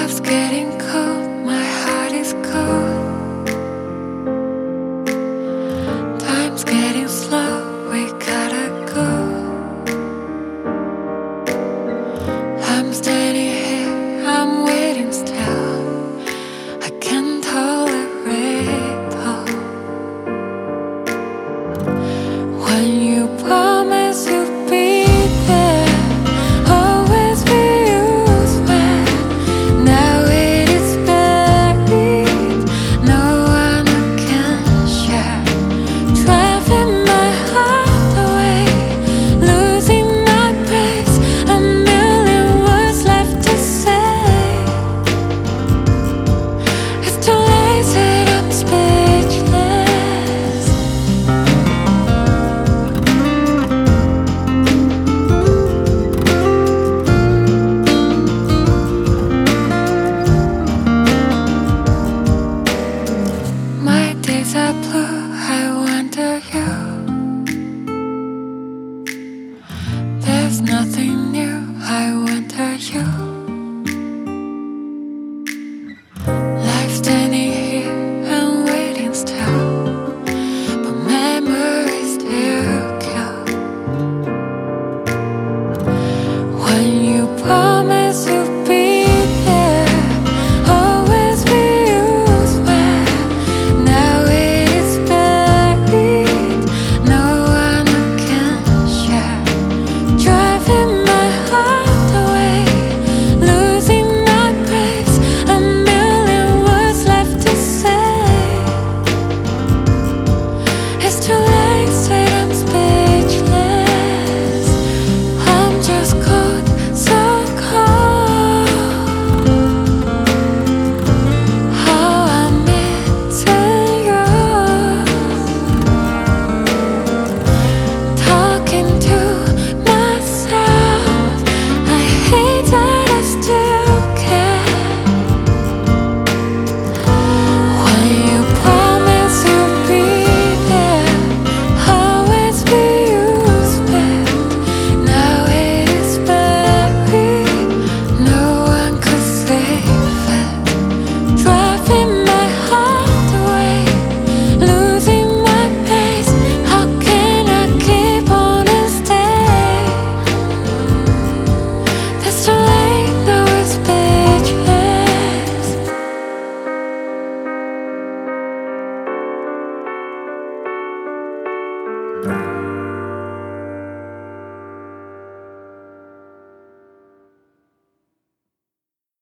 Love's getting cold, my heart is cold. Time's getting slow, we gotta go. I'm standing here, I'm waiting still. I can't tolerate all. When you promise you'll be there, always be useful. Now it is buried, no one can share. Driving my heart away, losing my grace. A million words left to say. It's too late, said I'm speechless. My days are blue, I wonder you. There's nothing new, I wonder you. Life standing here and waiting still, but memories still kill. When you promise you'll be there, always be useful. Now it is buried, no one can share. Driving my heart away, losing my grace. A million words left to say. It's too late, said I'm speechless. I'm just cold, so cold. How I'm missing you. Talking to myself, I hate that I still care. When you promise you'll be there, always be useful. Now it is buried, no one could save it. Driving my heart away, losing my pace. How can I keep on and stay? That's too late, now it's speechless.